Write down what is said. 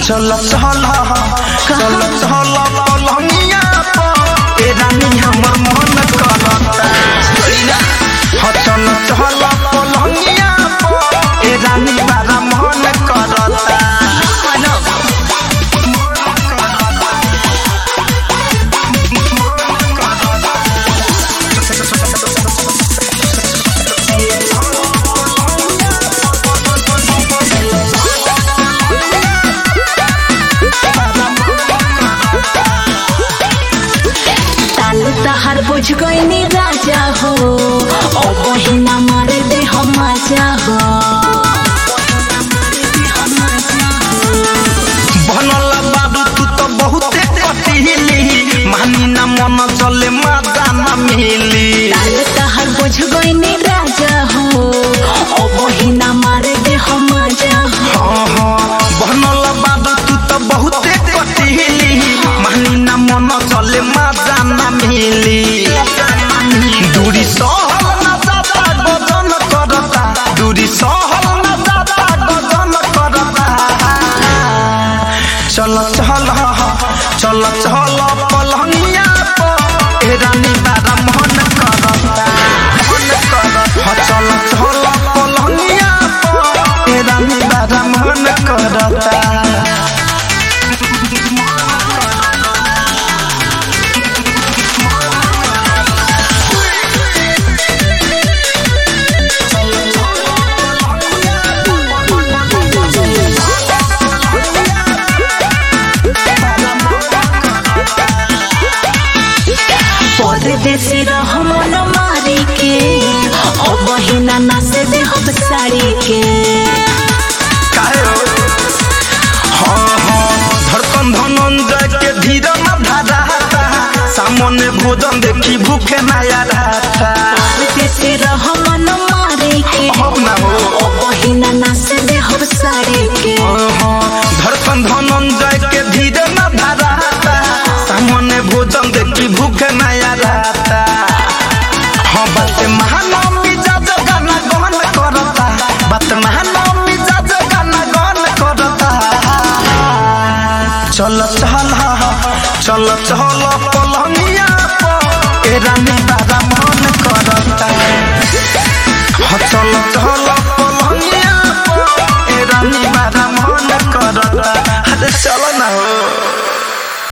चल चल चल चल पलंगिया पर ए रानी हमर मन करता हो चल चल पलंगिया पर ए रानी बारा मन करता हर बुझ गई राजा हो ओ बहिना मार दे हम मजा हो बनल बाबू तू तो बहुते कटिली मानी ना मन चले मजा ना मिली हर बुझ गई राजा हो ओ बहिना मार दे हम मजा हो बनल बाबू तू तो बहुते कटिली मानी ना मन चले मजा ना मिली दूरी सहल ना जाता गजन करता दूरी सहल ना जाता गजन करता चल चल चल चल पलंगिया पर ए रानी बारा मन करता चल चल पलंगिया पर ए रानी बारा मन करता परदेसी रहमन मारी के ओ बहिना नाचे दे हम साड़ी के धड़कन धनंजय के धीरे न धराता सामने भोजन देखी भूखे नया रहता परदेसी रहमन मारी के ओ बहिना नाचे दे हम साड़ी के धड़कन धनंजय के धीरे न धराता सामने भोजन देखी भूखे नया रहता हाँ बात महानवमी जज गाना गहन करता बात महानवमी जज गाना गहन करता चल चल चल चल पलंगिया पर ए रानी बारा मन करता